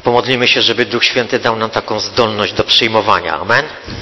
Pomodlimy się, żeby Duch Święty dał nam taką zdolność do przyjmowania. Amen?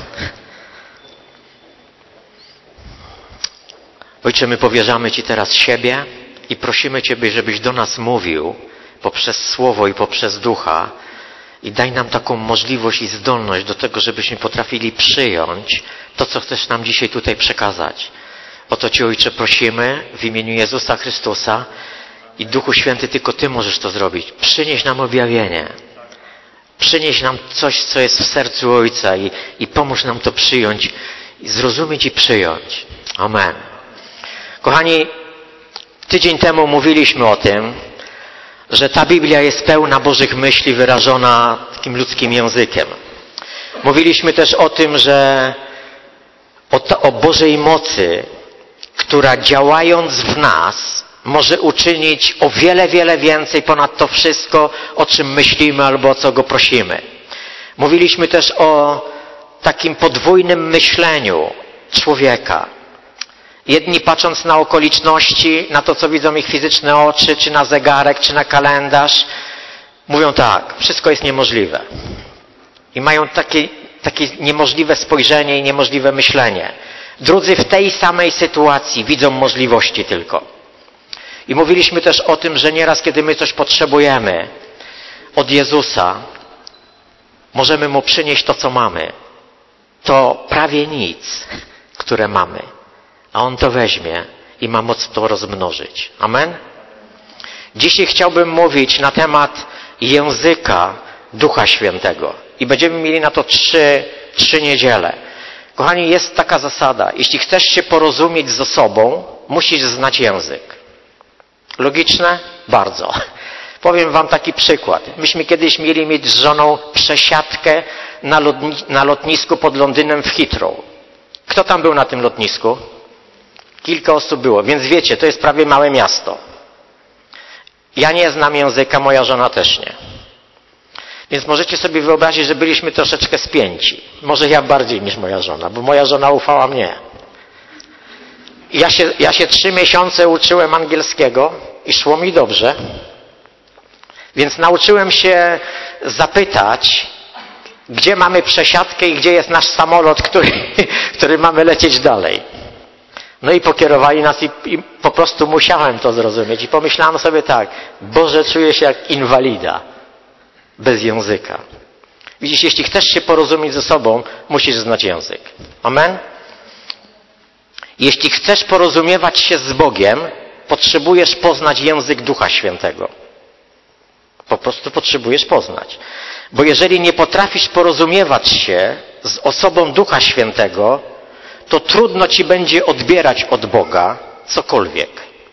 Ojcze, my powierzamy Ci teraz siebie i prosimy Ciebie, żebyś do nas mówił poprzez Słowo i poprzez Ducha i daj nam taką możliwość i zdolność do tego, żebyśmy potrafili przyjąć to, co chcesz nam dzisiaj tutaj przekazać. O to Cię, Ojcze, prosimy w imieniu Jezusa Chrystusa i Duchu Święty, tylko Ty możesz to zrobić. Przynieś nam objawienie. Przynieś nam coś, co jest w sercu Ojca i pomóż nam to przyjąć, i zrozumieć i przyjąć. Amen. Kochani, tydzień temu mówiliśmy o tym, że ta Biblia jest pełna Bożych myśli wyrażona takim ludzkim językiem. Mówiliśmy też o tym, że o Bożej mocy, która działając w nas może uczynić o wiele, wiele więcej ponad to wszystko, o czym myślimy albo o co Go prosimy. Mówiliśmy też o takim podwójnym myśleniu człowieka. Jedni patrząc na okoliczności, na to, co widzą ich fizyczne oczy, czy na zegarek, czy na kalendarz, mówią tak, wszystko jest niemożliwe. I mają takie niemożliwe spojrzenie i niemożliwe myślenie. Drudzy w tej samej sytuacji widzą możliwości tylko. I mówiliśmy też o tym, że nieraz, kiedy my coś potrzebujemy od Jezusa, możemy Mu przynieść to, co mamy. To prawie nic, które mamy. A On to weźmie i ma moc to rozmnożyć. Amen? Dzisiaj chciałbym mówić na temat języka Ducha Świętego. I będziemy mieli na to trzy niedziele. Kochani, jest taka zasada. Jeśli chcesz się porozumieć ze sobą, musisz znać język. Logiczne? Bardzo. Powiem wam taki przykład. Myśmy kiedyś mieli mieć z żoną przesiadkę na lotnisku pod Londynem w Heathrow. Kto tam był na tym lotnisku? Kilka osób było, więc wiecie, to jest prawie małe miasto. Ja nie znam języka, moja żona też nie. Więc możecie sobie wyobrazić, że byliśmy troszeczkę spięci. Może ja bardziej niż moja żona, bo moja żona ufała mnie. Ja się 3 miesiące uczyłem angielskiego i szło mi dobrze. Więc nauczyłem się zapytać, gdzie mamy przesiadkę i gdzie jest nasz samolot, który mamy lecieć dalej. No i pokierowali nas i po prostu musiałem to zrozumieć. I pomyślałem sobie tak, Boże, czuję się jak inwalida. Bez języka. Widzisz, jeśli chcesz się porozumieć ze sobą, musisz znać język. Amen? Jeśli chcesz porozumiewać się z Bogiem, potrzebujesz poznać język Ducha Świętego. Po prostu potrzebujesz poznać. Bo jeżeli nie potrafisz porozumiewać się z osobą Ducha Świętego, to trudno ci będzie odbierać od Boga cokolwiek.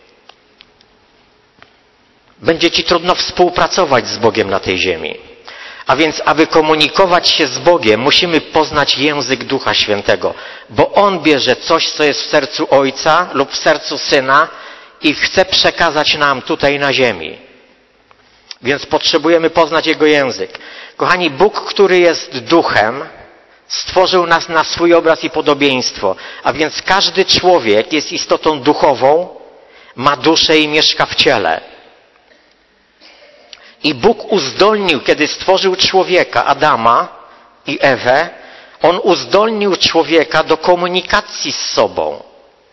Będzie ci trudno współpracować z Bogiem na tej ziemi. A więc, aby komunikować się z Bogiem, musimy poznać język Ducha Świętego. Bo On bierze coś, co jest w sercu Ojca lub w sercu Syna i chce przekazać nam tutaj na ziemi. Więc potrzebujemy poznać Jego język. Kochani, Bóg, który jest Duchem, stworzył nas na swój obraz i podobieństwo. A więc każdy człowiek jest istotą duchową, ma duszę i mieszka w ciele. I Bóg uzdolnił, kiedy stworzył człowieka, Adama i Ewę, On uzdolnił człowieka do komunikacji z sobą.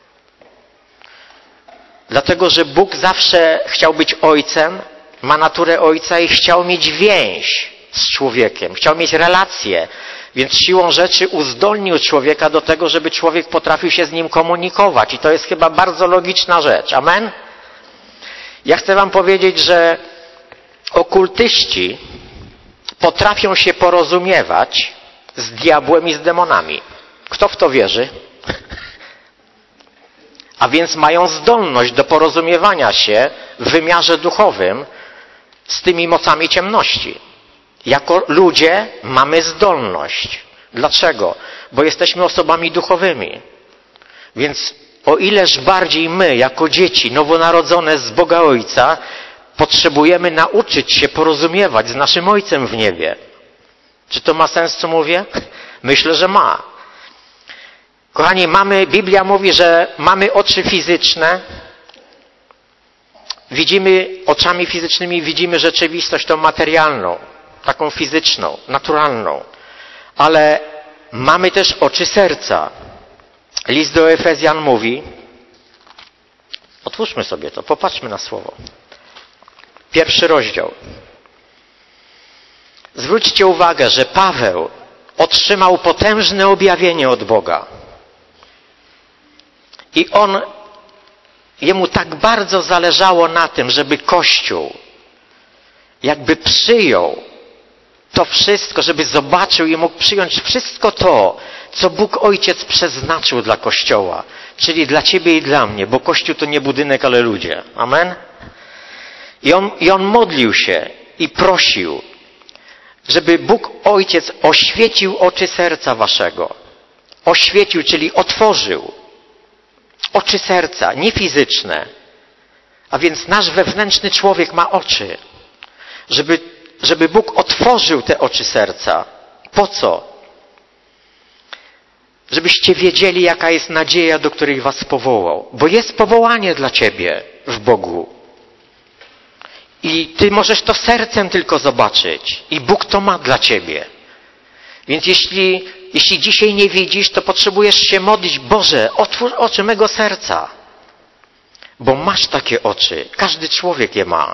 Dlatego, że Bóg zawsze chciał być ojcem, ma naturę ojca i chciał mieć więź z człowiekiem, chciał mieć relację, więc siłą rzeczy uzdolnił człowieka do tego, żeby człowiek potrafił się z nim komunikować. I to jest chyba bardzo logiczna rzecz. Amen? Ja chcę wam powiedzieć, że okultyści potrafią się porozumiewać z diabłem i z demonami. Kto w to wierzy? A więc mają zdolność do porozumiewania się w wymiarze duchowym z tymi mocami ciemności. Jako ludzie mamy zdolność. Dlaczego? Bo jesteśmy osobami duchowymi. Więc o ileż bardziej my, jako dzieci nowonarodzone z Boga Ojca, potrzebujemy nauczyć się porozumiewać z naszym Ojcem w niebie. Czy to ma sens, co mówię? Myślę, że ma. Kochani, Biblia mówi, że mamy oczy fizyczne. Oczami fizycznymi widzimy rzeczywistość tą materialną. taką fizyczną, naturalną, ale mamy też oczy serca. List do Efezjan mówi, otwórzmy sobie to, popatrzmy na słowo. 1 rozdział. Zwróćcie uwagę, że Paweł otrzymał potężne objawienie od Boga. I jemu tak bardzo zależało na tym, żeby Kościół jakby przyjął to wszystko, żeby zobaczył i mógł przyjąć wszystko to, co Bóg Ojciec przeznaczył dla Kościoła. Czyli dla ciebie i dla mnie, bo Kościół to nie budynek, ale ludzie. Amen? I on modlił się i prosił, żeby Bóg Ojciec oświecił oczy serca waszego. Oświecił, czyli otworzył oczy serca, nie fizyczne. A więc nasz wewnętrzny człowiek ma oczy. Żeby Bóg otworzył te oczy serca. Po co? Żebyście wiedzieli, jaka jest nadzieja, do której was powołał. Bo jest powołanie dla ciebie w Bogu. I ty możesz to sercem tylko zobaczyć. I Bóg to ma dla ciebie. Więc jeśli dzisiaj nie widzisz, to potrzebujesz się modlić. Boże, otwórz oczy mego serca. Bo masz takie oczy. Każdy człowiek je ma.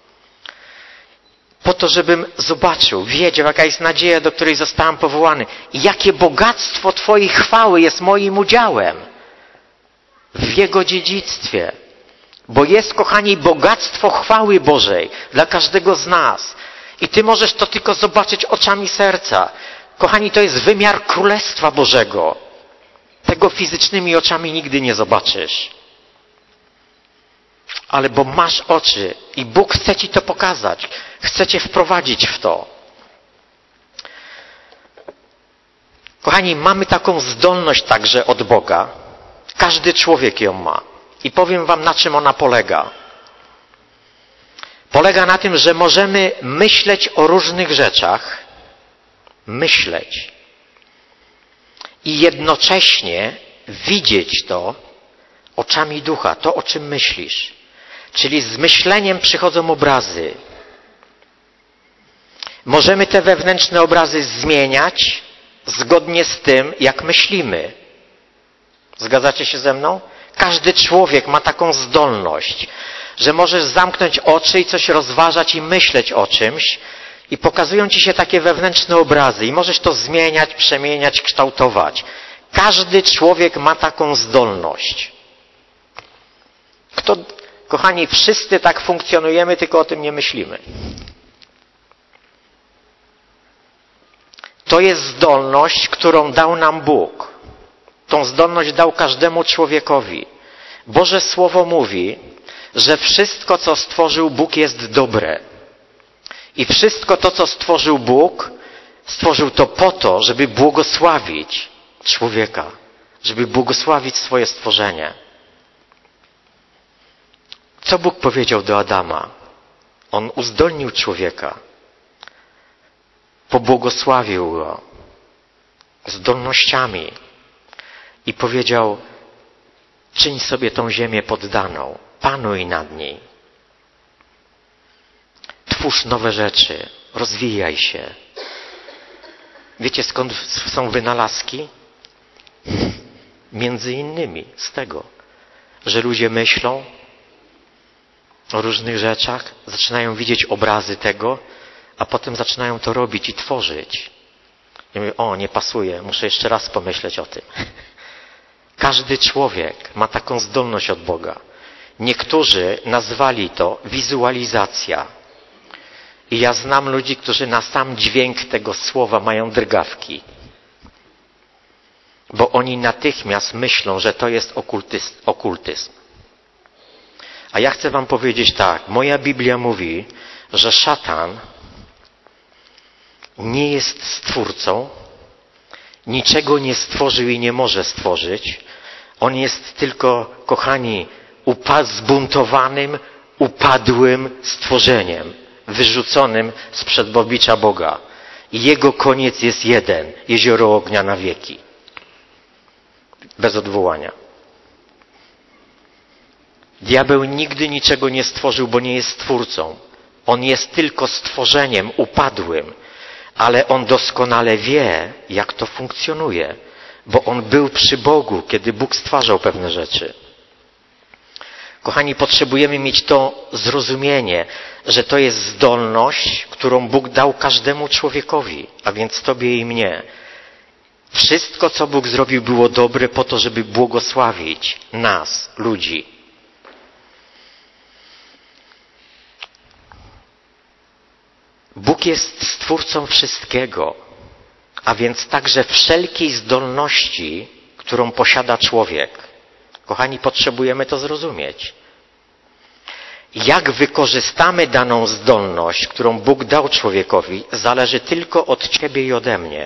Po to, żebym zobaczył, wiedział, jaka jest nadzieja, do której zostałem powołany. I jakie bogactwo Twojej chwały jest moim udziałem w Jego dziedzictwie. Bo jest, kochani, bogactwo chwały Bożej dla każdego z nas. I Ty możesz to tylko zobaczyć oczami serca. Kochani, to jest wymiar Królestwa Bożego. Tego fizycznymi oczami nigdy nie zobaczysz. Ale bo masz oczy i Bóg chce Ci to pokazać. Chce Cię wprowadzić w to. Kochani, mamy taką zdolność także od Boga. Każdy człowiek ją ma. I powiem Wam, na czym ona polega. Polega na tym, że możemy myśleć o różnych rzeczach. Myśleć. I jednocześnie widzieć to oczami ducha. To, o czym myślisz. Czyli z myśleniem przychodzą obrazy. Możemy te wewnętrzne obrazy zmieniać zgodnie z tym, jak myślimy. Zgadzacie się ze mną? Każdy człowiek ma taką zdolność, że możesz zamknąć oczy i coś rozważać i myśleć o czymś i pokazują ci się takie wewnętrzne obrazy i możesz to zmieniać, przemieniać, kształtować. Każdy człowiek ma taką zdolność. Kochani, wszyscy tak funkcjonujemy, tylko o tym nie myślimy. To jest zdolność, którą dał nam Bóg. Tą zdolność dał każdemu człowiekowi. Boże Słowo mówi, że wszystko, co stworzył Bóg, jest dobre. I wszystko to, co stworzył Bóg, stworzył to po to, żeby błogosławić człowieka. Żeby błogosławić swoje stworzenie. Co Bóg powiedział do Adama? On uzdolnił człowieka. Pobłogosławił go zdolnościami i powiedział: czyń sobie tą ziemię poddaną, panuj nad niej. Twórz nowe rzeczy, rozwijaj się. Wiecie, skąd są wynalazki? Między innymi z tego, że ludzie myślą o różnych rzeczach, zaczynają widzieć obrazy tego, a potem zaczynają to robić i tworzyć. I mówię: o, nie pasuje, muszę jeszcze raz pomyśleć o tym. Każdy człowiek ma taką zdolność od Boga. Niektórzy nazwali to wizualizacja. I ja znam ludzi, którzy na sam dźwięk tego słowa mają drgawki. Bo oni natychmiast myślą, że to jest okultyzm. A ja chcę wam powiedzieć tak. Moja Biblia mówi, że szatan nie jest stwórcą, niczego nie stworzył i nie może stworzyć. On jest tylko, kochani, zbuntowanym, upadłym stworzeniem, wyrzuconym sprzed oblicza Boga. I jego koniec jest jeden: jezioro ognia na wieki. Bez odwołania. Diabeł nigdy niczego nie stworzył, bo nie jest stwórcą. On jest tylko stworzeniem upadłym, ale on doskonale wie, jak to funkcjonuje, bo on był przy Bogu, kiedy Bóg stwarzał pewne rzeczy. Kochani, potrzebujemy mieć to zrozumienie, że to jest zdolność, którą Bóg dał każdemu człowiekowi, a więc tobie i mnie. Wszystko, co Bóg zrobił, było dobre po to, żeby błogosławić nas, ludzi. Bóg jest stwórcą wszystkiego, a więc także wszelkiej zdolności, którą posiada człowiek. Kochani, potrzebujemy to zrozumieć. Jak wykorzystamy daną zdolność, którą Bóg dał człowiekowi, zależy tylko od ciebie i ode mnie.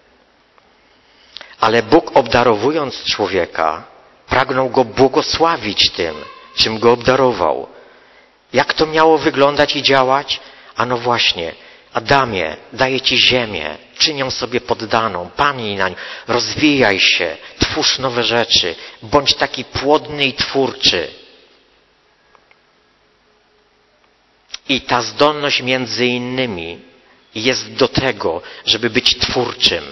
Ale Bóg, obdarowując człowieka, pragnął go błogosławić tym, czym go obdarował. Jak to miało wyglądać i działać? Ano właśnie, Adamie, daję ci ziemię, czyń ją sobie poddaną, panij na nią, rozwijaj się, twórz nowe rzeczy, bądź taki płodny i twórczy. I ta zdolność między innymi jest do tego, żeby być twórczym.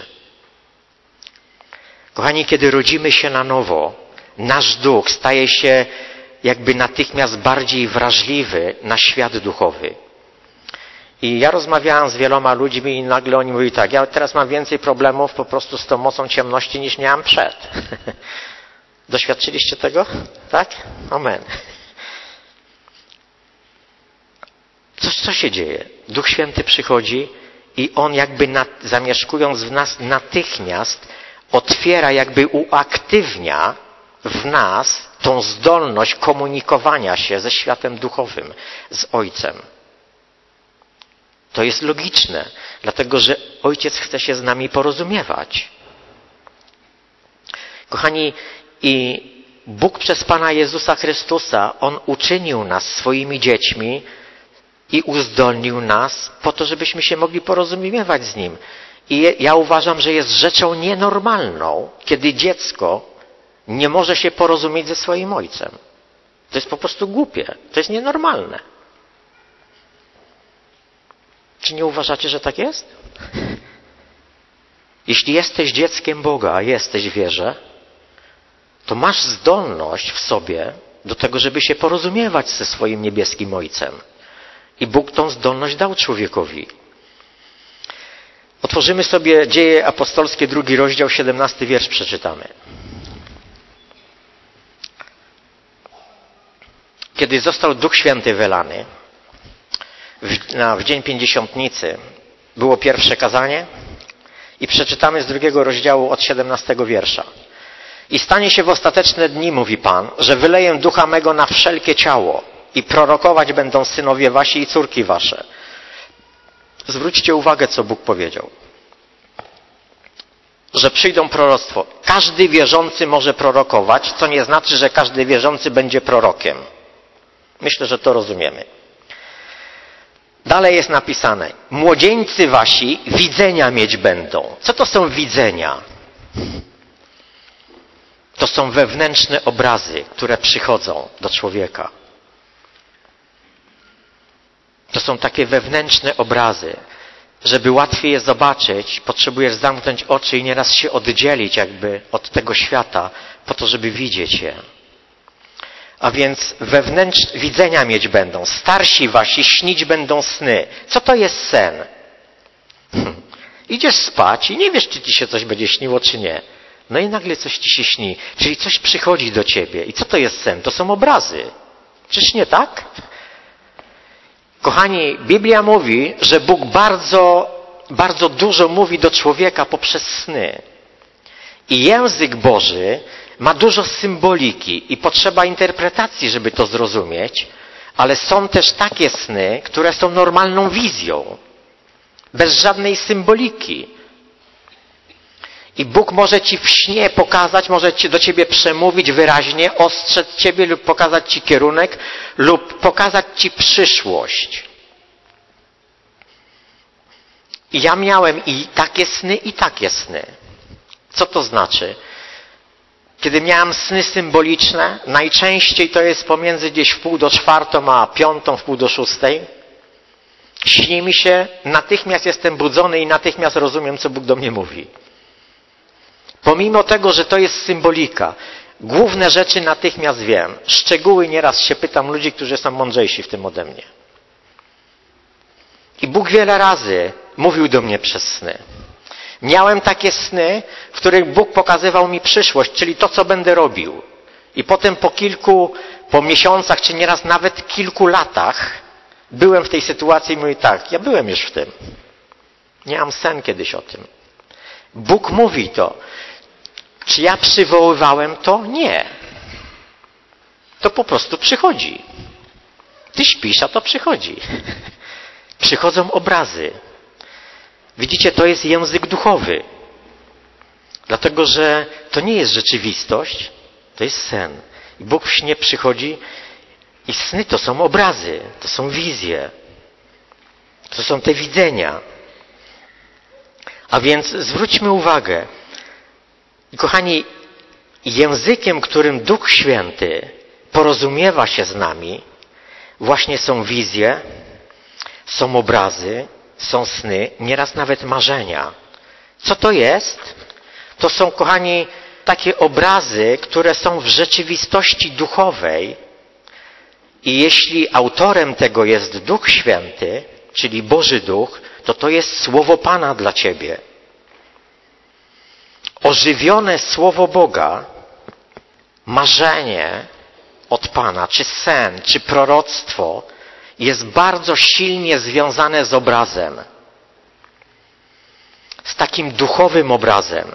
Kochani, kiedy rodzimy się na nowo, nasz duch staje się jakby natychmiast bardziej wrażliwy na świat duchowy. I ja rozmawiałem z wieloma ludźmi i nagle oni mówili tak, ja teraz mam więcej problemów po prostu z tą mocą ciemności niż miałem przed. Doświadczyliście tego? Tak? Amen. Co się dzieje? Duch Święty przychodzi i On jakby zamieszkując w nas natychmiast otwiera, jakby uaktywnia w nas tą zdolność komunikowania się ze światem duchowym, z Ojcem. To jest logiczne, dlatego że Ojciec chce się z nami porozumiewać. Kochani, i Bóg przez Pana Jezusa Chrystusa, On uczynił nas swoimi dziećmi i uzdolnił nas po to, żebyśmy się mogli porozumiewać z Nim. I ja uważam, że jest rzeczą nienormalną, kiedy dziecko nie może się porozumieć ze swoim ojcem. To jest po prostu głupie. To jest nienormalne. Czy nie uważacie, że tak jest? Jeśli jesteś dzieckiem Boga, a jesteś w wierze, to masz zdolność w sobie do tego, żeby się porozumiewać ze swoim niebieskim Ojcem. I Bóg tą zdolność dał człowiekowi. Otworzymy sobie Dzieje Apostolskie, 2 rozdział, 17 wiersz przeczytamy. Kiedy został Duch Święty wylany, w dzień Pięćdziesiątnicy było pierwsze kazanie i przeczytamy z 2 rozdziału od 17 wiersza. I stanie się w ostateczne dni, mówi Pan, że wyleję ducha mego na wszelkie ciało i prorokować będą synowie wasi i córki wasze. Zwróćcie uwagę, co Bóg powiedział. Że przyjdą proroctwo. Każdy wierzący może prorokować, co nie znaczy, że każdy wierzący będzie prorokiem. Myślę, że to rozumiemy. Dalej jest napisane, młodzieńcy wasi widzenia mieć będą. Co to są widzenia? To są wewnętrzne obrazy, które przychodzą do człowieka. To są takie wewnętrzne obrazy. Żeby łatwiej je zobaczyć, potrzebujesz zamknąć oczy i nieraz się oddzielić jakby od tego świata, po to, żeby widzieć je. A więc wewnętrzne widzenia mieć będą. Starsi wasi śnić będą sny. Co to jest sen? Idziesz spać i nie wiesz, czy ci się coś będzie śniło, czy nie. No i nagle coś ci się śni. Czyli coś przychodzi do ciebie. I co to jest sen? To są obrazy. Czyż nie tak? Kochani, Biblia mówi, że Bóg bardzo dużo mówi do człowieka poprzez sny. I język Boży ma dużo symboliki i potrzeba interpretacji, żeby to zrozumieć, ale są też takie sny, które są normalną wizją, bez żadnej symboliki. I Bóg może ci w śnie pokazać, może do ciebie przemówić wyraźnie, ostrzec ciebie lub pokazać ci kierunek, lub pokazać ci przyszłość. I ja miałem i takie sny. Co to znaczy? Kiedy miałem sny symboliczne, najczęściej to jest pomiędzy gdzieś 3:30 a 5:00, 5:30. Śni mi się, natychmiast jestem budzony i natychmiast rozumiem, co Bóg do mnie mówi. Pomimo tego, że to jest symbolika, główne rzeczy natychmiast wiem. Szczegóły nieraz się pytam ludzi, którzy są mądrzejsi w tym ode mnie. I Bóg wiele razy mówił do mnie przez sny. Miałem takie sny, w których Bóg pokazywał mi przyszłość, czyli to, co będę robił. I potem po miesiącach, czy nieraz nawet kilku latach byłem w tej sytuacji i mówię tak, ja byłem już w tym. Miałem sen kiedyś o tym. Bóg mówi to. Czy ja przywoływałem to? Nie. To po prostu przychodzi. Ty śpisz, a to przychodzi. Przychodzą obrazy. Widzicie, to jest język duchowy. Dlatego, że to nie jest rzeczywistość, to jest sen. I Bóg w śnie przychodzi i sny to są obrazy, to są wizje. To są te widzenia. A więc zwróćmy uwagę. I kochani, językiem, którym Duch Święty porozumiewa się z nami, właśnie są wizje, są obrazy, są sny, nieraz nawet marzenia. Co to jest? To są, kochani, takie obrazy, które są w rzeczywistości duchowej i jeśli autorem tego jest Duch Święty, czyli Boży Duch, to jest Słowo Pana dla ciebie. Ożywione Słowo Boga, marzenie od Pana, czy sen, czy proroctwo jest bardzo silnie związane z obrazem. Z takim duchowym obrazem.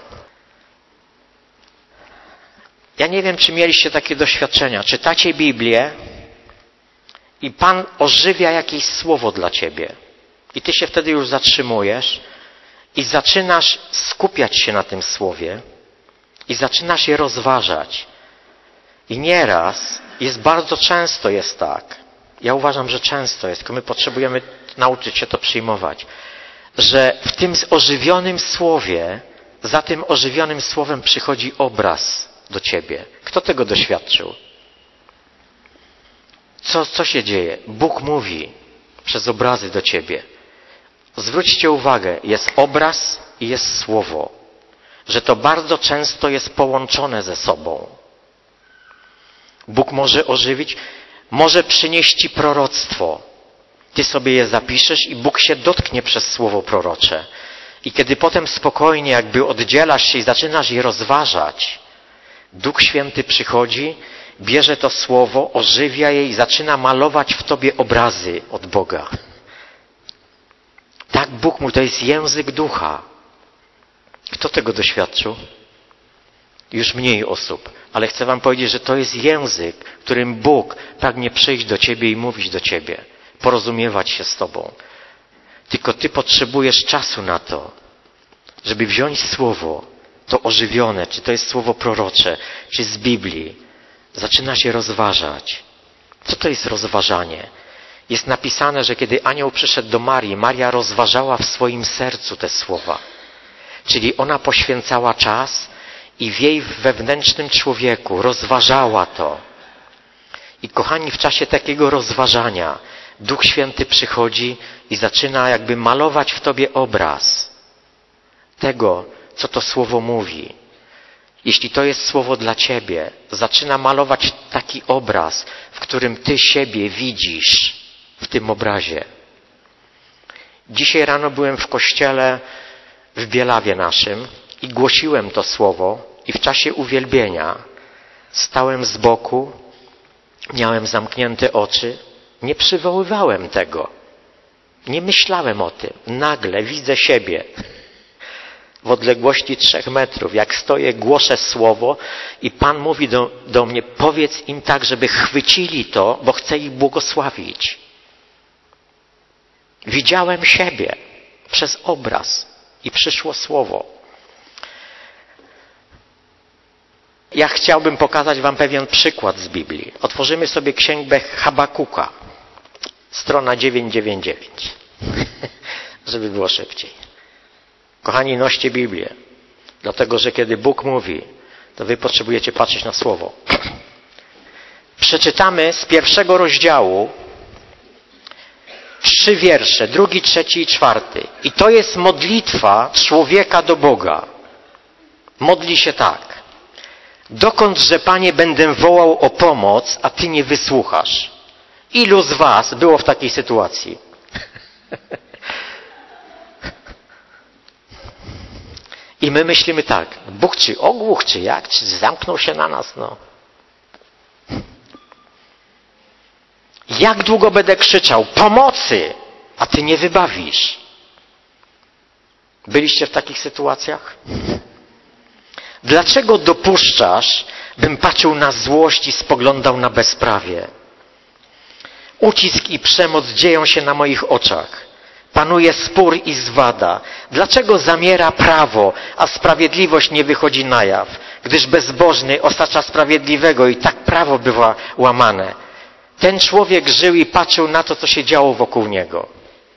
Ja nie wiem, czy mieliście takie doświadczenia. Czytacie Biblię i Pan ożywia jakieś słowo dla ciebie. I ty się wtedy już zatrzymujesz i zaczynasz skupiać się na tym słowie i zaczynasz je rozważać. I nieraz, bardzo często jest tak, ja uważam, że często jest, tylko my potrzebujemy nauczyć się to przyjmować, że w tym ożywionym słowie, za tym ożywionym słowem przychodzi obraz do ciebie. Kto tego doświadczył? Co się dzieje? Bóg mówi przez obrazy do ciebie. Zwróćcie uwagę, jest obraz i jest słowo. Że to bardzo często jest połączone ze sobą. Bóg może ożywić, może przynieść ci proroctwo. Ty sobie je zapiszesz i Bóg się dotknie przez słowo prorocze. I kiedy potem spokojnie jakby oddzielasz się i zaczynasz je rozważać, Duch Święty przychodzi, bierze to słowo, ożywia je i zaczyna malować w tobie obrazy od Boga. Tak Bóg mówi, to jest język ducha. Kto tego doświadczył? Już mniej osób. Ale chcę wam powiedzieć, że to jest język, którym Bóg pragnie przyjść do ciebie i mówić do ciebie. Porozumiewać się z tobą. Tylko ty potrzebujesz czasu na to, żeby wziąć słowo, to ożywione, czy to jest słowo prorocze, czy z Biblii. Zaczynasz je rozważać. Co to jest rozważanie? Jest napisane, że kiedy anioł przyszedł do Marii, Maria rozważała w swoim sercu te słowa. Czyli ona poświęcała czas i w jej wewnętrznym człowieku rozważała to. I kochani, w czasie takiego rozważania Duch Święty przychodzi i zaczyna jakby malować w tobie obraz tego, co to słowo mówi. Jeśli to jest słowo dla ciebie, zaczyna malować taki obraz, w którym ty siebie widzisz w tym obrazie. Dzisiaj rano byłem w kościele w Bielawie naszym i głosiłem to słowo i w czasie uwielbienia stałem z boku, miałem zamknięte oczy, nie przywoływałem tego, nie myślałem o tym. Nagle widzę siebie w odległości 3 metrów, jak stoję, głoszę słowo i Pan mówi do mnie, powiedz im tak, żeby chwycili to, bo chcę ich błogosławić. Widziałem siebie przez obraz i przyszło słowo. Ja chciałbym pokazać wam pewien przykład z Biblii. Otworzymy sobie księgę Habakuka, strona 999, żeby było szybciej. Kochani, noście Biblię, dlatego że kiedy Bóg mówi, to wy potrzebujecie patrzeć na słowo. Przeczytamy z 1 rozdziału 3 wiersze, 2, 3 i 4. I to jest modlitwa człowieka do Boga. Modli się tak. Dokądże, Panie, będę wołał o pomoc, a Ty nie wysłuchasz? Ilu z was było w takiej sytuacji? I my myślimy tak, Bóg czy ogłuch, czy jak, czy zamknął się na nas, no. Jak długo będę krzyczał, pomocy, a Ty nie wybawisz? Byliście w takich sytuacjach? Dlaczego dopuszczasz, bym patrzył na złość i spoglądał na bezprawie? Ucisk i przemoc dzieją się na moich oczach. Panuje spór i zwada. Dlaczego zamiera prawo, a sprawiedliwość nie wychodzi na jaw? Gdyż bezbożny osacza sprawiedliwego i tak prawo bywa łamane. Ten człowiek żył i patrzył na to, co się działo wokół niego.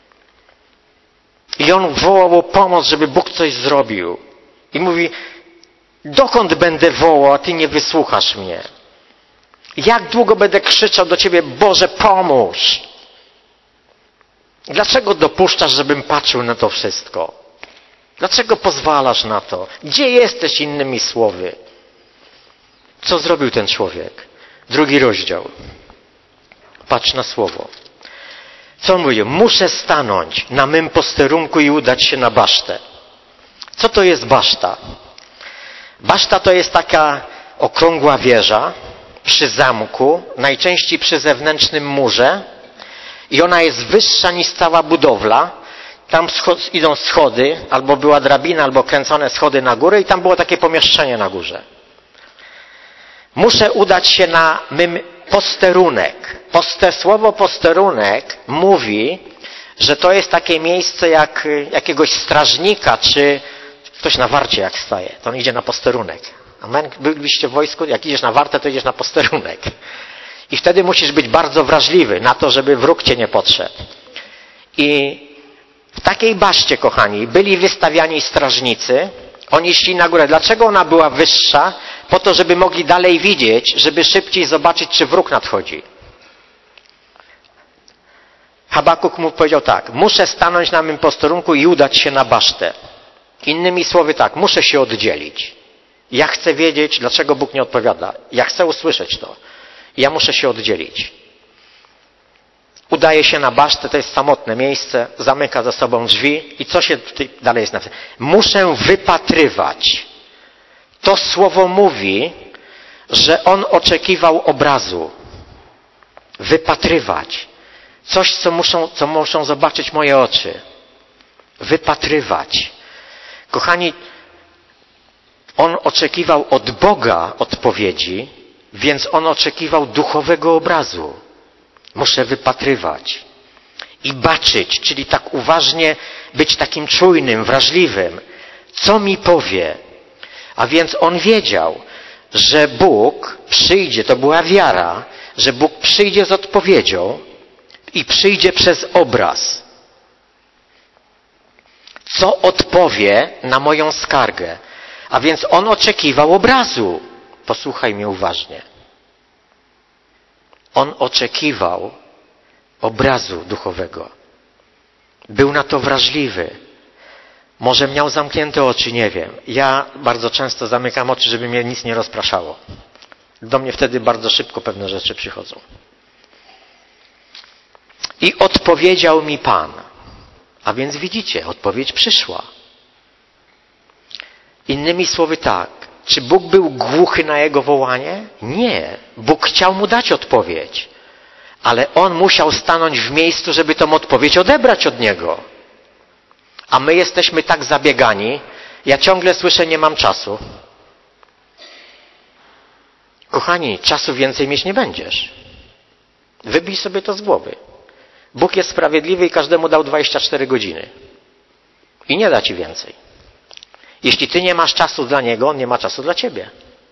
I on wołał o pomoc, żeby Bóg coś zrobił. I mówi, dokąd będę wołał, a Ty nie wysłuchasz mnie? Jak długo będę krzyczał do Ciebie, Boże, pomóż? Dlaczego dopuszczasz, żebym patrzył na to wszystko? Dlaczego pozwalasz na to? Gdzie jesteś, innymi słowy? Co zrobił ten człowiek? 2 rozdział. Patrz na słowo. Co on mówi? Muszę stanąć na mym posterunku i udać się na basztę. Co to jest baszta? Baszta to jest taka okrągła wieża przy zamku, najczęściej przy zewnętrznym murze i ona jest wyższa niż cała budowla. Tam idą schody, albo była drabina, albo kręcone schody na górę i tam było takie pomieszczenie na górze. Muszę udać się na mym posterunek. Słowo posterunek mówi, że to jest takie miejsce jak jakiegoś strażnika, czy ktoś na warcie jak staje, to on idzie na posterunek. Amen? Byliście w wojsku, jak idziesz na wartę, to idziesz na posterunek. I wtedy musisz być bardzo wrażliwy na to, żeby wróg cię nie podszedł. I w takiej baszcie, kochani, byli wystawiani strażnicy, oni szli na górę. Dlaczego ona była wyższa? Po to, żeby mogli dalej widzieć, żeby szybciej zobaczyć, czy wróg nadchodzi. Habakuk mu powiedział tak, muszę stanąć na mym posterunku i udać się na basztę. Innymi słowy tak, muszę się oddzielić. Ja chcę wiedzieć, dlaczego Bóg nie odpowiada. Ja chcę usłyszeć to. Ja muszę się oddzielić. Udaje się na basztę, to jest samotne miejsce, zamyka za sobą drzwi i co się dalej jest napisane? Muszę wypatrywać. To słowo mówi, że on oczekiwał obrazu. Wypatrywać. Coś, co muszą zobaczyć moje oczy. Wypatrywać. Kochani, on oczekiwał od Boga odpowiedzi, więc on oczekiwał duchowego obrazu. Muszę wypatrywać i baczyć, czyli tak uważnie być takim czujnym, wrażliwym. Co mi powie? A więc on wiedział, że Bóg przyjdzie, to była wiara, że Bóg przyjdzie z odpowiedzią i przyjdzie przez obraz. Co odpowie na moją skargę? A więc on oczekiwał obrazu. Posłuchaj mnie uważnie. On oczekiwał obrazu duchowego. Był na to wrażliwy. Może miał zamknięte oczy, nie wiem. Ja bardzo często zamykam oczy, żeby mnie nic nie rozpraszało. Do mnie wtedy bardzo szybko pewne rzeczy przychodzą. I odpowiedział mi Pan. A więc widzicie, odpowiedź przyszła. Innymi słowy tak, czy Bóg był głuchy na jego wołanie? Nie. Bóg chciał mu dać odpowiedź. Ale on musiał stanąć w miejscu, żeby tą odpowiedź odebrać od niego. A my jesteśmy tak zabiegani, ja ciągle słyszę, nie mam czasu. Kochani, czasu więcej mieć nie będziesz. Wybij sobie to z głowy. Bóg jest sprawiedliwy i każdemu dał 24 godziny. I nie da ci więcej. Jeśli ty nie masz czasu dla Niego, On nie ma czasu dla ciebie.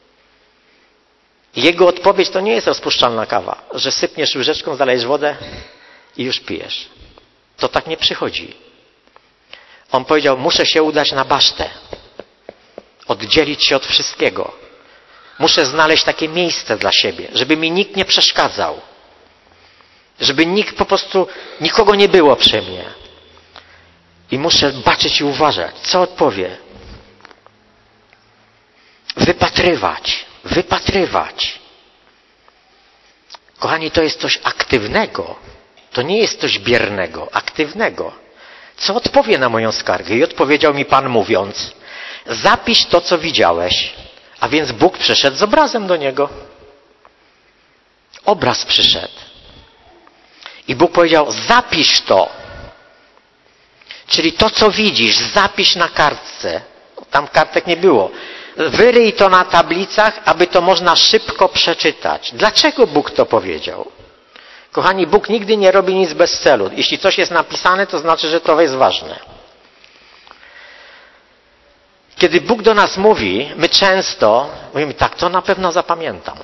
Jego odpowiedź to nie jest rozpuszczalna kawa, że sypniesz łyżeczką, zalejesz wodę i już pijesz. To tak nie przychodzi. On powiedział, muszę się udać na basztę. Oddzielić się od wszystkiego. Muszę znaleźć takie miejsce dla siebie, żeby mi nikt nie przeszkadzał. Żeby nikt po prostu, nikogo nie było przy mnie. I muszę baczyć i uważać, co odpowie. Wypatrywać. Kochani, to jest coś aktywnego. To nie jest coś biernego, aktywnego. Co odpowie na moją skargę? I odpowiedział mi Pan mówiąc, zapisz to, co widziałeś. A więc Bóg przyszedł z obrazem do niego. Obraz przyszedł. I Bóg powiedział, zapisz to. Czyli to, co widzisz, zapisz na kartce. Tam kartek nie było. Wyryj to na tablicach, aby to można szybko przeczytać. Dlaczego Bóg to powiedział? Kochani, Bóg nigdy nie robi nic bez celu. Jeśli coś jest napisane, to znaczy, że to jest ważne. Kiedy Bóg do nas mówi, my często mówimy tak, to na pewno zapamiętam.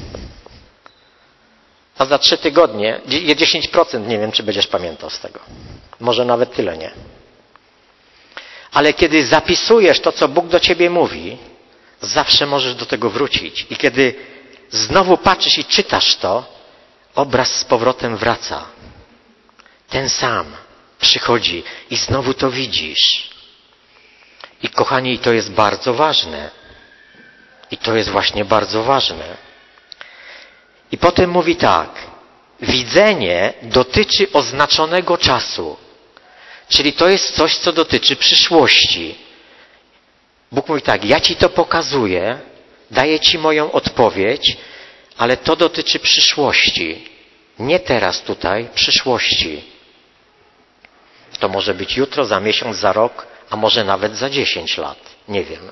A za 3 tygodnie, 10% nie wiem, czy będziesz pamiętał z tego. Może nawet tyle nie. Ale kiedy zapisujesz to, co Bóg do ciebie mówi, zawsze możesz do tego wrócić. I kiedy znowu patrzysz i czytasz to, obraz z powrotem wraca. Ten sam przychodzi i znowu to widzisz. I kochani, to jest bardzo ważne. I to jest właśnie bardzo ważne. I potem mówi tak. Widzenie dotyczy oznaczonego czasu. Czyli to jest coś, co dotyczy przyszłości. Bóg mówi tak, ja ci to pokazuję, daję ci moją odpowiedź, ale to dotyczy przyszłości. Nie teraz tutaj, przyszłości. To może być jutro, za miesiąc, za rok, a może nawet za 10 lat. Nie wiem.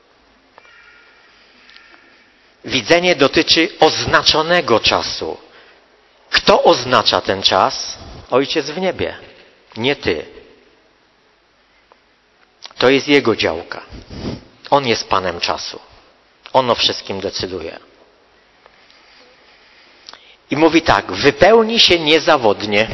Widzenie dotyczy oznaczonego czasu. Kto oznacza ten czas? Ojciec w niebie. Nie ty. To jest Jego działka. On jest Panem czasu. On o wszystkim decyduje. I mówi tak, wypełni się niezawodnie.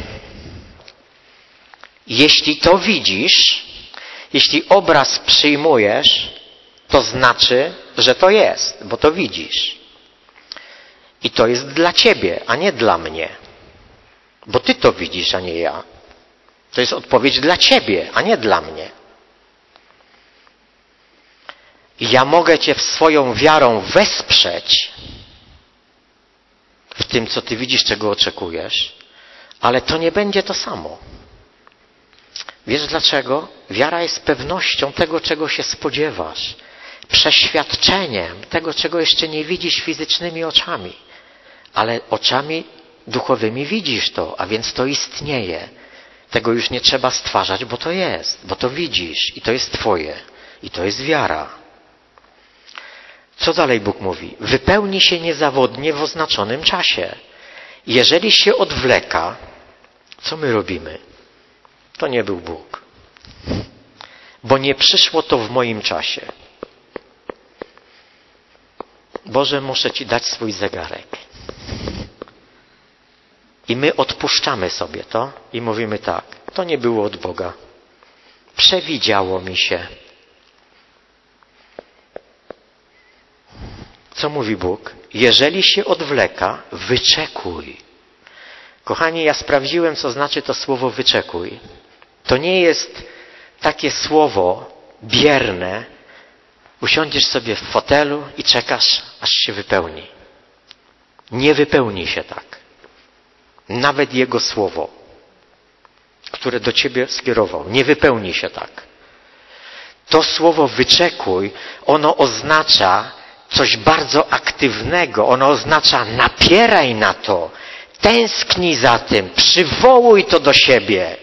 Jeśli to widzisz, jeśli obraz przyjmujesz, to znaczy, że to jest, bo to widzisz. I to jest dla ciebie, a nie dla mnie. Bo ty to widzisz, a nie ja. To jest odpowiedź dla ciebie, a nie dla mnie. Ja mogę cię swoją wiarą wesprzeć w tym, co ty widzisz, czego oczekujesz, ale to nie będzie to samo. Wiesz dlaczego? Wiara jest pewnością tego, czego się spodziewasz. Przeświadczeniem tego, czego jeszcze nie widzisz fizycznymi oczami. Ale oczami duchowymi widzisz to, a więc to istnieje. Tego już nie trzeba stwarzać, bo to jest, bo to widzisz i to jest twoje. I to jest wiara. Co dalej Bóg mówi? Wypełni się niezawodnie w oznaczonym czasie. Jeżeli się odwleka, co my robimy? To nie był Bóg. Bo nie przyszło to w moim czasie. Boże, muszę Ci dać swój zegarek. I my odpuszczamy sobie to i mówimy tak, to nie było od Boga. Przewidziało mi się. Co mówi Bóg? Jeżeli się odwleka, wyczekuj. Kochani, ja sprawdziłem, co znaczy to słowo wyczekuj. To nie jest takie słowo bierne. Usiądziesz sobie w fotelu i czekasz, aż się wypełni. Nie wypełni się tak. Nawet Jego słowo, które do ciebie skierował, nie wypełni się tak. To słowo wyczekuj, ono oznacza coś bardzo aktywnego. Ono oznacza napieraj na to, tęsknij za tym, przywołuj to do siebie.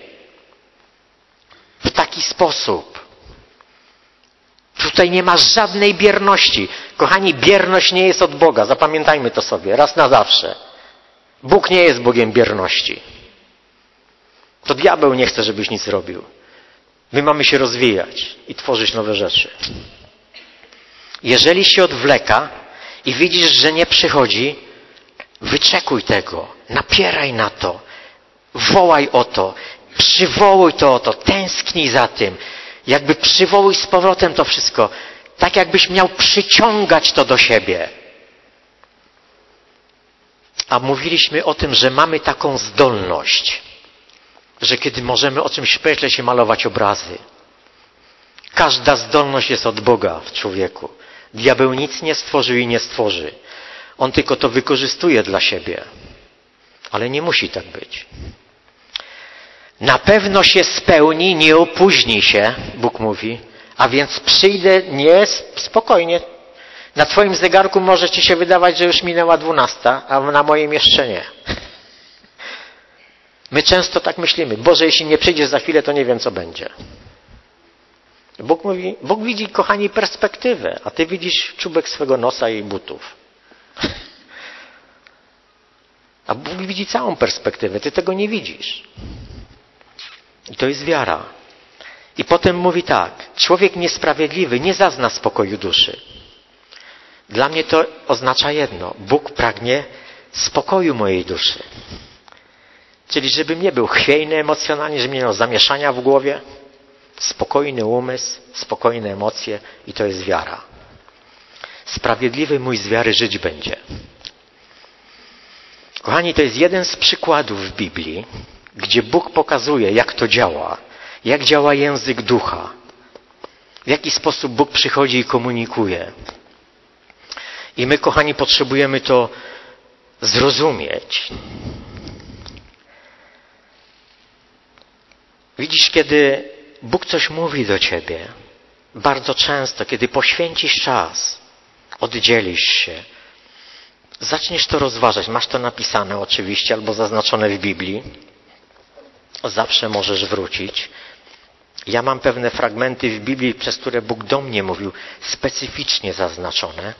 W taki sposób. Tutaj nie ma żadnej bierności. Kochani, bierność nie jest od Boga. Zapamiętajmy to sobie raz na zawsze. Bóg nie jest Bogiem bierności. To diabeł nie chce, żebyś nic robił. My mamy się rozwijać i tworzyć nowe rzeczy. Jeżeli się odwleka i widzisz, że nie przychodzi, wyczekuj tego, napieraj na to, wołaj o to, przywołuj to o to, tęsknij za tym. Jakby przywołuj z powrotem to wszystko, tak jakbyś miał przyciągać to do siebie. A mówiliśmy o tym, że mamy taką zdolność, że kiedy możemy o czymś myśleć i malować obrazy. Każda zdolność jest od Boga w człowieku. Diabeł nic nie stworzył i nie stworzy. On tylko to wykorzystuje dla siebie. Ale nie musi tak być. Na pewno się spełni, nie opóźni się, Bóg mówi, a więc przyjdę spokojnie. Na twoim zegarku może ci się wydawać, że już minęła 12, a na moim jeszcze nie. My często tak myślimy, Boże, jeśli nie przyjdziesz za chwilę, to nie wiem, co będzie. Bóg widzi, kochani, perspektywę, a ty widzisz czubek swego nosa i butów. A Bóg widzi całą perspektywę, ty tego nie widzisz. I to jest wiara. I potem mówi tak, człowiek niesprawiedliwy nie zazna spokoju duszy. Dla mnie to oznacza jedno, Bóg pragnie spokoju mojej duszy. Czyli żebym nie był chwiejny emocjonalnie, żebym nie miał zamieszania w głowie, spokojny umysł, spokojne emocje i to jest wiara. Sprawiedliwy mój z wiary żyć będzie. Kochani, to jest jeden z przykładów w Biblii, gdzie Bóg pokazuje, jak to działa, jak działa język ducha, w jaki sposób Bóg przychodzi i komunikuje. I my, kochani, potrzebujemy to zrozumieć. Widzisz, kiedy Bóg coś mówi do ciebie, bardzo często, kiedy poświęcisz czas, oddzielisz się, zaczniesz to rozważać. Masz to napisane oczywiście, albo zaznaczone w Biblii. Zawsze możesz wrócić. Ja mam pewne fragmenty w Biblii, przez które Bóg do mnie mówił, specyficznie zaznaczone.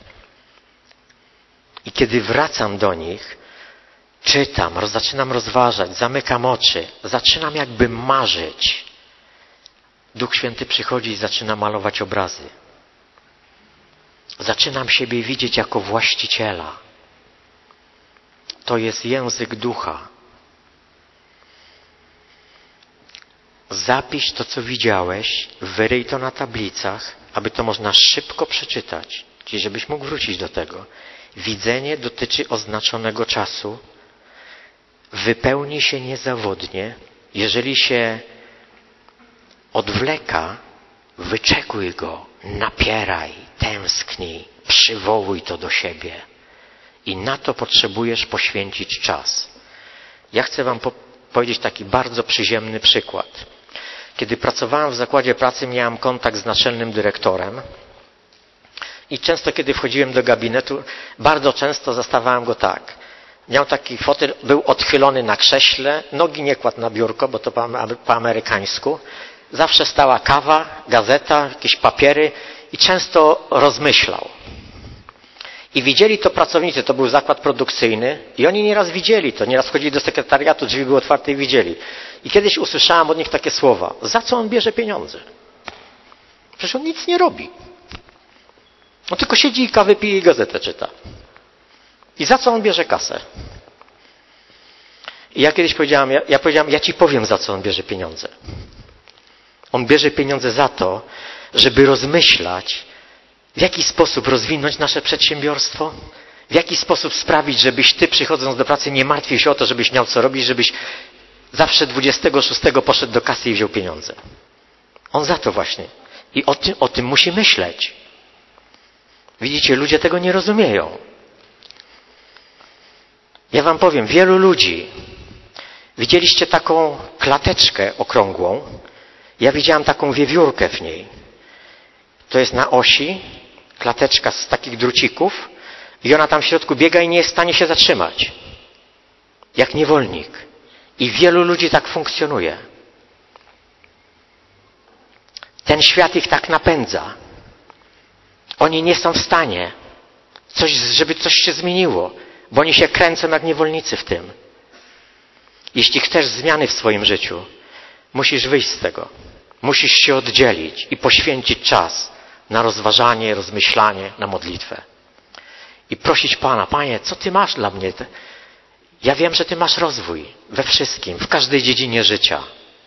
I kiedy wracam do nich, czytam, zaczynam rozważać, zamykam oczy, zaczynam jakby marzyć. Duch Święty przychodzi i zaczyna malować obrazy. Zaczynam siebie widzieć jako właściciela. To jest język ducha. Zapisz to, co widziałeś, wyryj to na tablicach, aby to można szybko przeczytać, czyli żebyś mógł wrócić do tego. Widzenie dotyczy oznaczonego czasu, wypełni się niezawodnie. Jeżeli się odwleka, wyczekuj go, napieraj, tęsknij, przywołuj to do siebie. I na to potrzebujesz poświęcić czas. Ja chcę wam powiedzieć taki bardzo przyziemny przykład. Kiedy pracowałem w zakładzie pracy, miałem kontakt z naczelnym dyrektorem i często, kiedy wchodziłem do gabinetu, bardzo często zastawałem go tak. Miał taki fotel, był odchylony na krześle, nogi nie kładł na biurko, bo to po amerykańsku. Zawsze stała kawa, gazeta, jakieś papiery i często rozmyślał. I widzieli to pracownicy, to był zakład produkcyjny i oni nieraz widzieli to, nieraz wchodzili do sekretariatu, drzwi były otwarte i widzieli. I kiedyś usłyszałem od nich takie słowa, za co on bierze pieniądze? Przecież on nic nie robi. On tylko siedzi i kawę pije i gazetę czyta. I za co on bierze kasę? I ja kiedyś powiedziałem, ja ci powiem, za co on bierze pieniądze. On bierze pieniądze za to, żeby rozmyślać, w jaki sposób rozwinąć nasze przedsiębiorstwo, w jaki sposób sprawić, żebyś ty, przychodząc do pracy, nie martwił się o to, żebyś miał co robić, żebyś zawsze 26 poszedł do kasy i wziął pieniądze. On za to właśnie. I o tym musi myśleć. Widzicie, ludzie tego nie rozumieją. Ja wam powiem, wielu ludzi, widzieliście taką klateczkę okrągłą, ja widziałem taką wiewiórkę w niej. To jest na osi, klateczka z takich drucików i ona tam w środku biega i nie jest w stanie się zatrzymać. Jak niewolnik. I wielu ludzi tak funkcjonuje. Ten świat ich tak napędza. Oni nie są w stanie, żeby coś się zmieniło, bo oni się kręcą jak niewolnicy w tym. Jeśli chcesz zmiany w swoim życiu, musisz wyjść z tego. Musisz się oddzielić i poświęcić czas na rozważanie, rozmyślanie, na modlitwę. I prosić Pana, Panie, co Ty masz dla mnie? Ja wiem, że Ty masz rozwój we wszystkim, w każdej dziedzinie życia.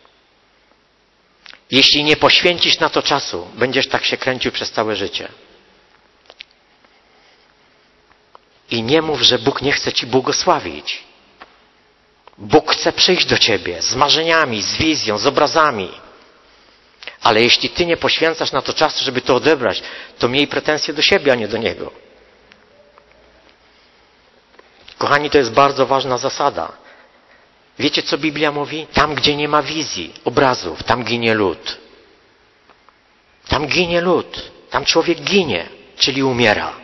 Jeśli nie poświęcisz na to czasu, będziesz tak się kręcił przez całe życie. I nie mów, że Bóg nie chce ci błogosławić. Bóg chce przyjść do ciebie z marzeniami, z wizją, z obrazami. Ale jeśli ty nie poświęcasz na to czasu, żeby to odebrać, to miej pretensje do siebie, a nie do Niego. Kochani, to jest bardzo ważna zasada. Wiecie, co Biblia mówi? Tam, gdzie nie ma wizji, obrazów, tam ginie lud. Tam ginie lud. Tam człowiek ginie, czyli umiera.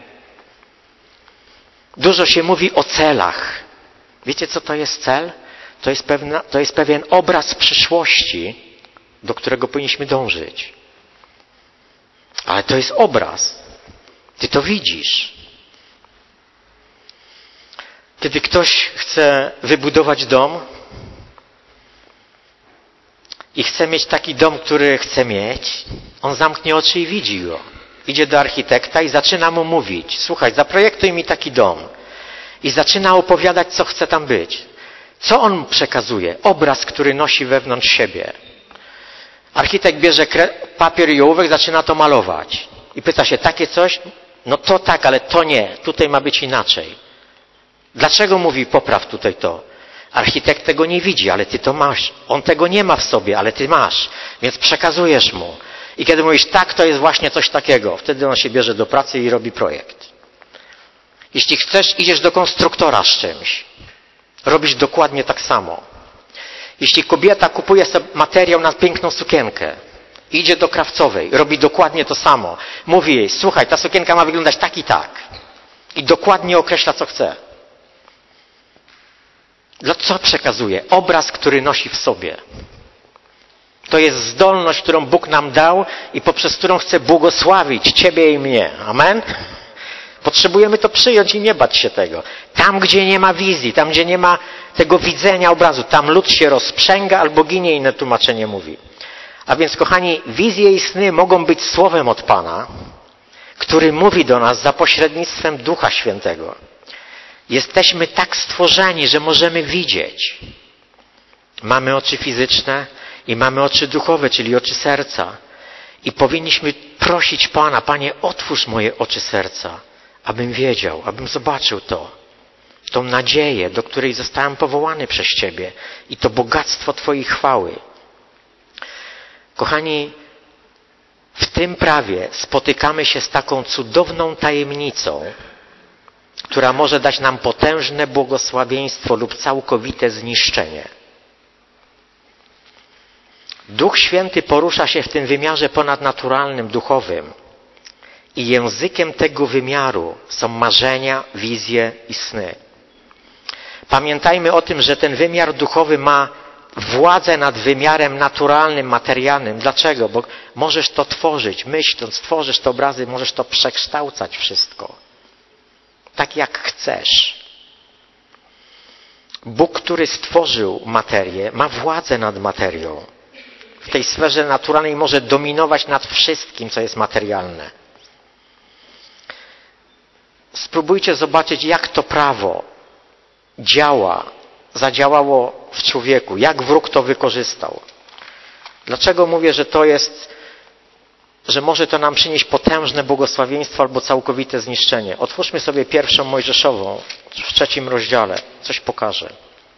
Dużo się mówi o celach. Wiecie, co to jest cel? To jest pewien obraz przyszłości, do którego powinniśmy dążyć. Ale to jest obraz. Ty to widzisz. Kiedy ktoś chce wybudować dom i chce mieć taki dom, który chce mieć, on zamknie oczy i widzi go. Idzie do architekta i zaczyna mu mówić: słuchaj, zaprojektuj mi taki dom. I zaczyna opowiadać, co chce tam być. Co on przekazuje? Obraz, który nosi wewnątrz siebie. Architekt bierze papier i ołówek, zaczyna to malować. I pyta się: takie coś? No to tak, ale to nie. Tutaj ma być inaczej. Dlaczego mówi: popraw tutaj to? Architekt tego nie widzi, ale ty to masz. On tego nie ma w sobie, ale ty masz. Więc przekazujesz mu. I kiedy mówisz: tak, to jest właśnie coś takiego, wtedy on się bierze do pracy i robi projekt. Jeśli chcesz, idziesz do konstruktora z czymś. Robisz dokładnie tak samo. Jeśli kobieta kupuje sobie materiał na piękną sukienkę, idzie do krawcowej, robi dokładnie to samo. Mówi jej: słuchaj, ta sukienka ma wyglądać tak i tak. I dokładnie określa, co chce. Co przekazuje? Obraz, który nosi w sobie. To jest zdolność, którą Bóg nam dał i poprzez którą chce błogosławić ciebie i mnie. Amen? Potrzebujemy to przyjąć i nie bać się tego. Tam, gdzie nie ma wizji, tam, gdzie nie ma tego widzenia obrazu, tam lud się rozprzęga albo ginie, inne tłumaczenie mówi. A więc, kochani, wizje i sny mogą być słowem od Pana, który mówi do nas za pośrednictwem Ducha Świętego. Jesteśmy tak stworzeni, że możemy widzieć. Mamy oczy fizyczne i mamy oczy duchowe, czyli oczy serca. I powinniśmy prosić Pana: Panie, otwórz moje oczy serca, abym wiedział, abym zobaczył to. Tą nadzieję, do której zostałem powołany przez Ciebie i to bogactwo Twojej chwały. Kochani, w tym prawie spotykamy się z taką cudowną tajemnicą, która może dać nam potężne błogosławieństwo lub całkowite zniszczenie. Duch Święty porusza się w tym wymiarze ponadnaturalnym, duchowym. I językiem tego wymiaru są marzenia, wizje i sny. Pamiętajmy o tym, że ten wymiar duchowy ma władzę nad wymiarem naturalnym, materialnym. Dlaczego? Bo możesz to tworzyć, myśląc, tworzysz te obrazy, możesz to przekształcać wszystko. Tak jak chcesz. Bóg, który stworzył materię, ma władzę nad materią. W tej sferze naturalnej może dominować nad wszystkim, co jest materialne. Spróbujcie zobaczyć, jak to prawo zadziałało w człowieku, jak wróg to wykorzystał. Dlaczego mówię, że może to nam przynieść potężne błogosławieństwo albo całkowite zniszczenie? Otwórzmy sobie 1 Mojżeszową w 3 rozdziale. Coś pokażę.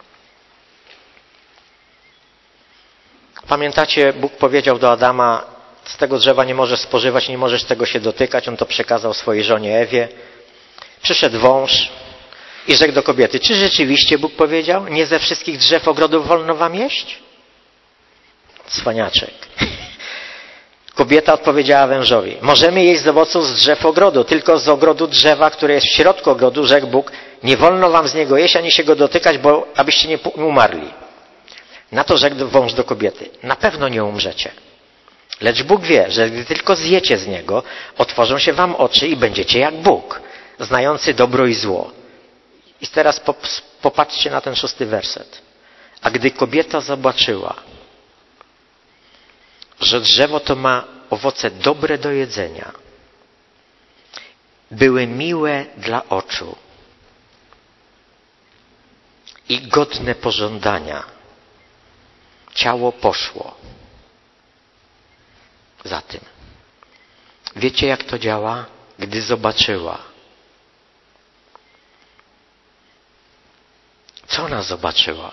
Pamiętacie, Bóg powiedział do Adama: z tego drzewa nie możesz spożywać, nie możesz tego się dotykać. On to przekazał swojej żonie Ewie. Przyszedł wąż i rzekł do kobiety: czy rzeczywiście Bóg powiedział: nie ze wszystkich drzew ogrodów wolno wam jeść? Cwaniaczek. Kobieta odpowiedziała wężowi: możemy jeść z owoców z drzew ogrodu, tylko z ogrodu drzewa, które jest w środku ogrodu, rzekł Bóg, nie wolno wam z niego jeść, ani się go dotykać, bo abyście nie umarli. Na to rzekł wąż do kobiety: na pewno nie umrzecie. Lecz Bóg wie, że gdy tylko zjecie z niego, otworzą się wam oczy i będziecie jak Bóg, znający dobro i zło. I teraz popatrzcie na ten 6 werset. A gdy kobieta zobaczyła, że drzewo to ma owoce dobre do jedzenia, były miłe dla oczu i godne pożądania, ciało poszło za tym. Wiecie, jak to działa? Gdy zobaczyła. ona zobaczyła,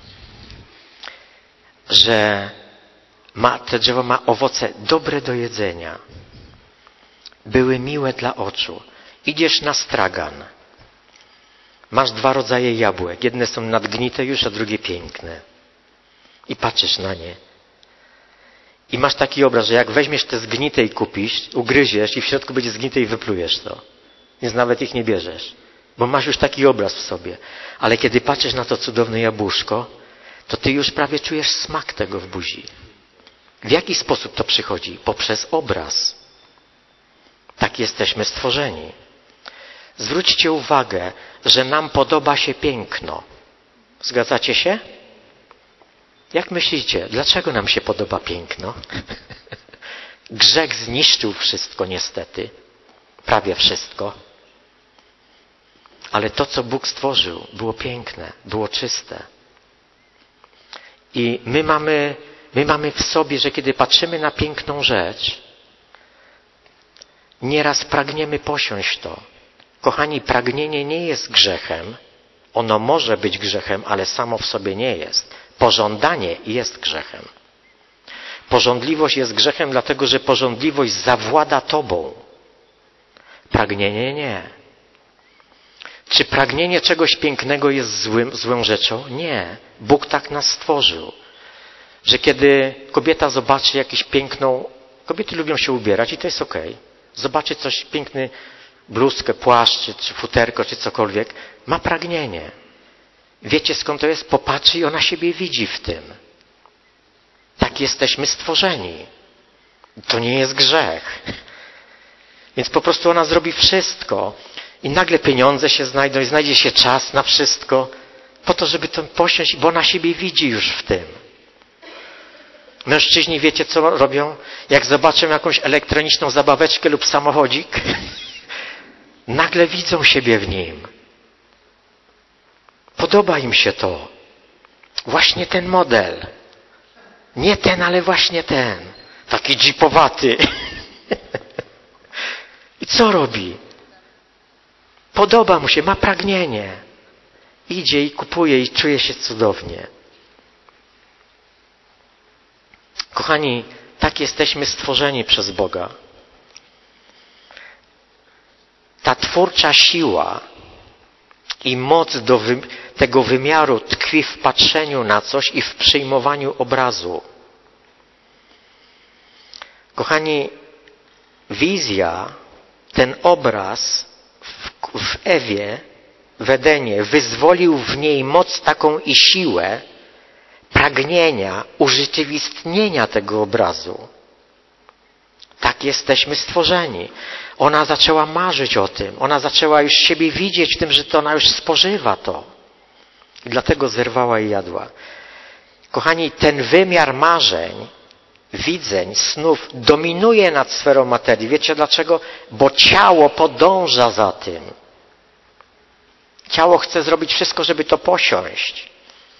że to drzewo ma owoce dobre do jedzenia. Były miłe dla oczu. Idziesz na stragan. Masz 2 rodzaje jabłek. Jedne są nadgnite już, a drugie piękne. I patrzysz na nie. I masz taki obraz, że jak weźmiesz te zgnite i kupisz, ugryziesz i w środku będzie zgnite i wyplujesz to. Więc nawet ich nie bierzesz. Bo masz już taki obraz w sobie. Ale kiedy patrzysz na to cudowne jabłuszko, to ty już prawie czujesz smak tego w buzi. W jaki sposób to przychodzi? Poprzez obraz. Tak jesteśmy stworzeni. Zwróćcie uwagę, że nam podoba się piękno. Zgadzacie się? Jak myślicie, dlaczego nam się podoba piękno? Grzech zniszczył wszystko niestety. Prawie wszystko. Ale to, co Bóg stworzył, było piękne, było czyste. I my mamy w sobie, że kiedy patrzymy na piękną rzecz, nieraz pragniemy posiąść to. Kochani, pragnienie nie jest grzechem. Ono może być grzechem, ale samo w sobie nie jest. Pożądanie jest grzechem. Pożądliwość jest grzechem, dlatego że pożądliwość zawłada tobą. Pragnienie nie. Czy pragnienie czegoś pięknego jest złą rzeczą? Nie. Bóg tak nas stworzył, że kiedy kobieta zobaczy jakąś piękną... Kobiety lubią się ubierać i to jest okej. Zobaczy coś piękny, bluzkę, płaszcz, czy futerko, czy cokolwiek. Ma pragnienie. Wiecie skąd to jest? Popatrzy i ona siebie widzi w tym. Tak jesteśmy stworzeni. To nie jest grzech. Więc po prostu ona zrobi wszystko i nagle pieniądze się znajdą i znajdzie się czas na wszystko po to, żeby to posiąść, bo ona siebie widzi już w tym. Mężczyźni wiecie co robią? Jak zobaczą jakąś elektroniczną zabaweczkę lub samochodzik, nagle widzą siebie w nim. Podoba im się to. Właśnie ten model. Nie ten, ale właśnie ten. Taki dżipowaty. I co robi? Podoba mu się, ma pragnienie. Idzie i kupuje i czuje się cudownie. Kochani, tak jesteśmy stworzeni przez Boga. Ta twórcza siła i moc do tego wymiaru tkwi w patrzeniu na coś i w przyjmowaniu obrazu. Kochani, wizja, ten obraz w Ewie, w Edenie, wyzwolił w niej moc taką i siłę pragnienia, urzeczywistnienia tego obrazu. Tak jesteśmy stworzeni. Ona zaczęła marzyć o tym. Ona zaczęła już siebie widzieć w tym, że to ona już spożywa to. I dlatego zerwała i jadła. Kochani, ten wymiar marzeń, widzeń, snów dominuje nad sferą materii. Wiecie dlaczego? Bo ciało podąża za tym. Ciało chce zrobić wszystko, żeby to posiąść.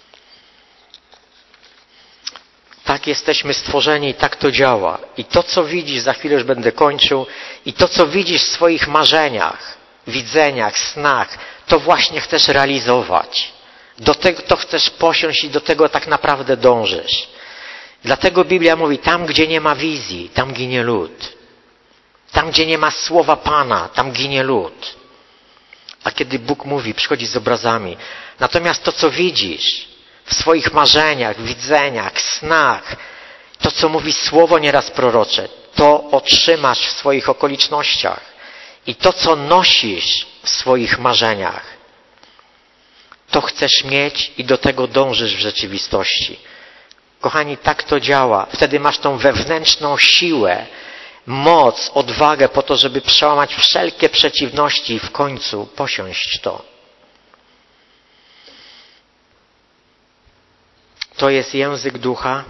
Tak jesteśmy stworzeni i tak to działa. I to, co widzisz, za chwilę już będę kończył, i to, co widzisz w swoich marzeniach, widzeniach, snach, to właśnie chcesz realizować. Do tego to chcesz posiąść i do tego tak naprawdę dążysz. Dlatego Biblia mówi, tam gdzie nie ma wizji, tam ginie lud. Tam gdzie nie ma słowa Pana, tam ginie lud. A kiedy Bóg mówi, przychodzi z obrazami. Natomiast to, co widzisz w swoich marzeniach, widzeniach, snach, to, co mówi Słowo nieraz prorocze, to otrzymasz w swoich okolicznościach. I to, co nosisz w swoich marzeniach, to chcesz mieć i do tego dążysz w rzeczywistości. Kochani, tak to działa. Wtedy masz tą wewnętrzną siłę, moc, odwagę po to, żeby przełamać wszelkie przeciwności i w końcu posiąść to. To jest język ducha.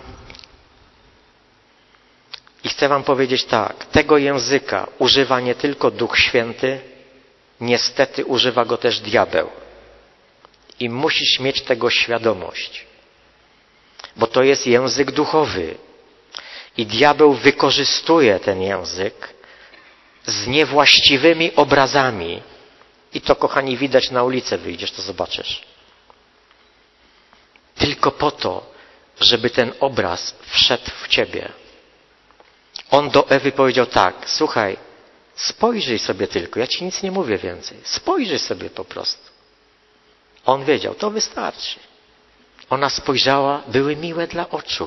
I chcę wam powiedzieć tak, tego języka używa nie tylko Duch Święty, niestety używa go też diabeł. I musisz mieć tego świadomość. Bo to jest język duchowy. I diabeł wykorzystuje ten język z niewłaściwymi obrazami. I to, kochani, widać na ulicę, wyjdziesz, to zobaczysz. tylko po to, żeby ten obraz wszedł w ciebie. On do Ewy powiedział tak, słuchaj, spojrzyj sobie tylko, ja ci nic nie mówię więcej. Spojrzyj sobie po prostu. On wiedział, to wystarczy. Ona spojrzała, były miłe dla oczu.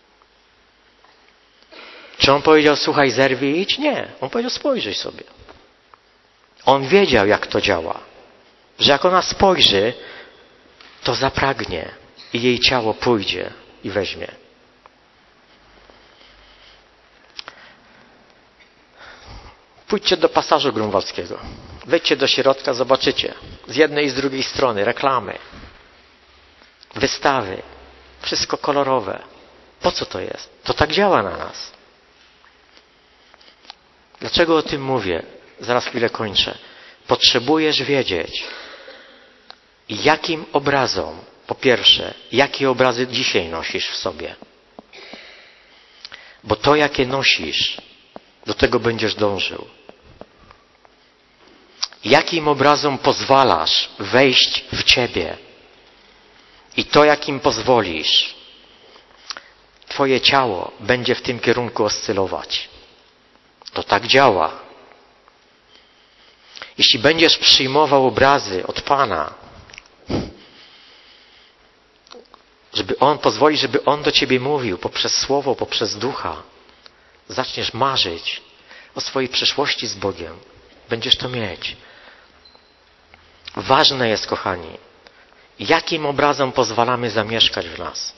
Czy on powiedział, słuchaj, zerwij i idź? Nie. On powiedział, spojrzyj sobie. On wiedział, jak to działa. Że jak ona spojrzy, to zapragnie i jej ciało pójdzie i weźmie. Pójdźcie do pasażu grunwaldzkiego. Wejdźcie do środka, zobaczycie. Z jednej i z drugiej strony reklamy, wystawy, wszystko kolorowe. Po co to jest? To tak działa na nas. Dlaczego o tym mówię? Zaraz chwilę kończę. Potrzebujesz wiedzieć, jakim obrazom, po pierwsze, jakie obrazy dzisiaj nosisz w sobie. Bo to, jakie nosisz, do tego będziesz dążył. Jakim obrazom pozwalasz wejść w ciebie i to, jakim pozwolisz, twoje ciało będzie w tym kierunku oscylować. To tak działa. Jeśli będziesz przyjmował obrazy od Pana, pozwoli, żeby On do ciebie mówił poprzez Słowo, poprzez Ducha, zaczniesz marzyć o swojej przyszłości z Bogiem. Będziesz to mieć. Ważne jest, kochani, jakim obrazom pozwalamy zamieszkać w nas.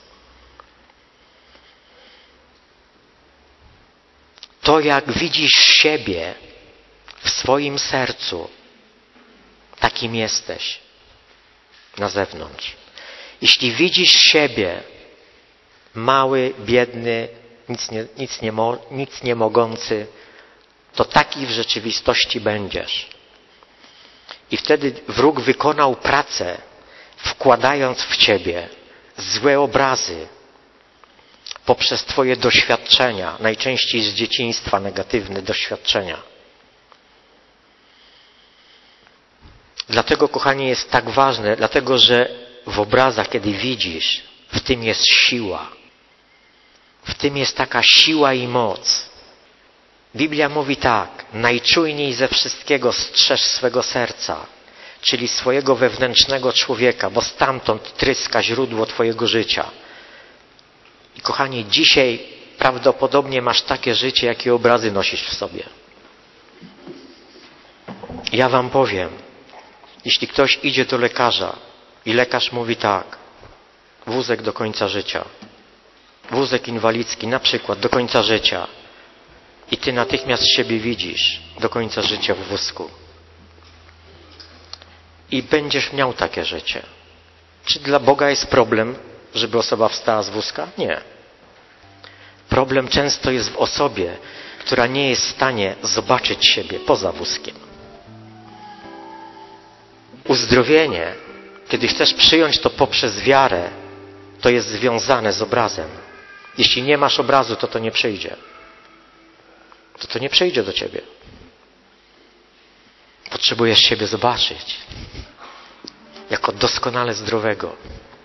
To, jak widzisz siebie w swoim sercu, takim jesteś na zewnątrz. Jeśli widzisz siebie mały, biedny, nic nie mogący, to taki w rzeczywistości będziesz. I wtedy wróg wykonał pracę, wkładając w ciebie złe obrazy poprzez twoje doświadczenia, najczęściej z dzieciństwa negatywne doświadczenia. Dlatego, kochani, jest tak ważne, dlatego że w obrazach, kiedy widzisz, w tym jest siła. W tym jest taka siła i moc. Biblia mówi tak, najczujniej ze wszystkiego strzeż swego serca, czyli swojego wewnętrznego człowieka, bo stamtąd tryska źródło twojego życia. I kochani, dzisiaj prawdopodobnie masz takie życie, jakie obrazy nosisz w sobie. Ja wam powiem, jeśli ktoś idzie do lekarza i lekarz mówi tak, wózek do końca życia, wózek inwalidzki na przykład do końca życia i ty natychmiast siebie widzisz do końca życia w wózku i będziesz miał takie życie. Czy dla Boga jest problem, żeby osoba wstała z wózka? Nie. Problem często jest w osobie, która nie jest w stanie zobaczyć siebie poza wózkiem. Uzdrowienie, kiedy chcesz przyjąć to poprzez wiarę, to jest związane z obrazem. Jeśli nie masz obrazu, to nie przyjdzie. To nie przyjdzie do ciebie. Potrzebujesz siebie zobaczyć jako doskonale zdrowego.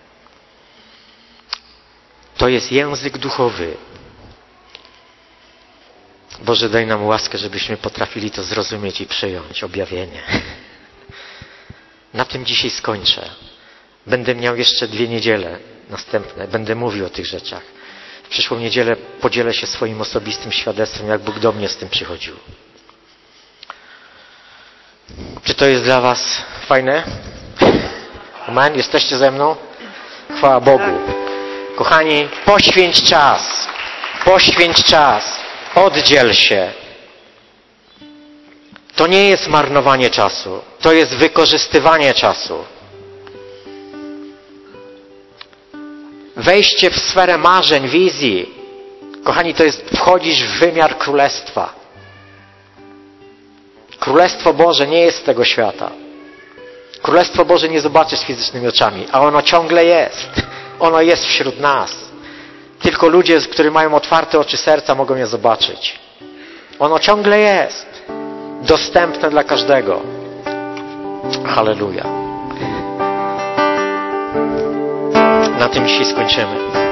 To jest język duchowy. Boże, daj nam łaskę, żebyśmy potrafili to zrozumieć i przyjąć objawienie. Na tym dzisiaj skończę. Będę miał jeszcze 2 niedziele następne. Będę mówił o tych rzeczach. W przyszłą niedzielę podzielę się swoim osobistym świadectwem, jak Bóg do mnie z tym przychodził. Czy to jest dla was fajne? Amen? Jesteście ze mną? Chwała Bogu. Kochani, poświęć czas. Poświęć czas. Oddziel się. To nie jest marnowanie czasu. To jest wykorzystywanie czasu. Wejście w sferę marzeń, wizji. Kochani, to jest wchodzisz w wymiar Królestwa. Królestwo Boże nie jest z tego świata. Królestwo Boże nie zobaczysz fizycznymi oczami, a ono ciągle jest. Ono jest wśród nas. Tylko ludzie, którzy mają otwarte oczy serca, mogą je zobaczyć. Ono ciągle jest. Dostępne dla każdego. Halleluja. Na tym dzisiaj skończymy.